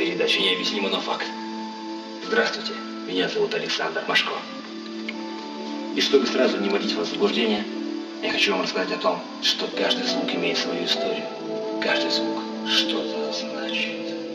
передача «Необъяснимо, но факт». Здравствуйте, меня зовут Александр Машко. И чтобы сразу не вводить вас в заблуждение, я хочу вам рассказать о том, что каждый звук имеет свою историю. Каждый звук что-то значит.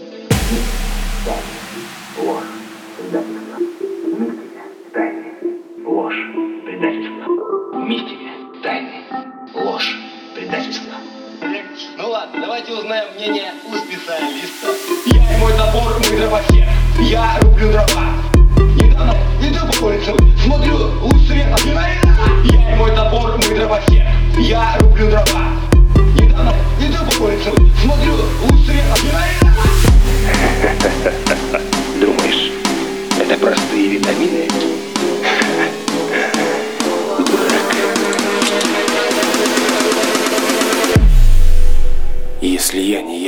Ложь, предательство. Мистика, тайны. Ложь, предательство. Мистика, тайны. Ложь, предательство. Ну ладно, давайте узнаем мнение у специалиста. Я и мой топор, мы дровосек. Я рублю дрова. Недавно иду по улице, смотрю, луч света. Я и мой топор, мы дровосек. Я рублю дрова. Недавно иду по улице, смотрю, луч света. Думаешь, это простые витамины? Если я не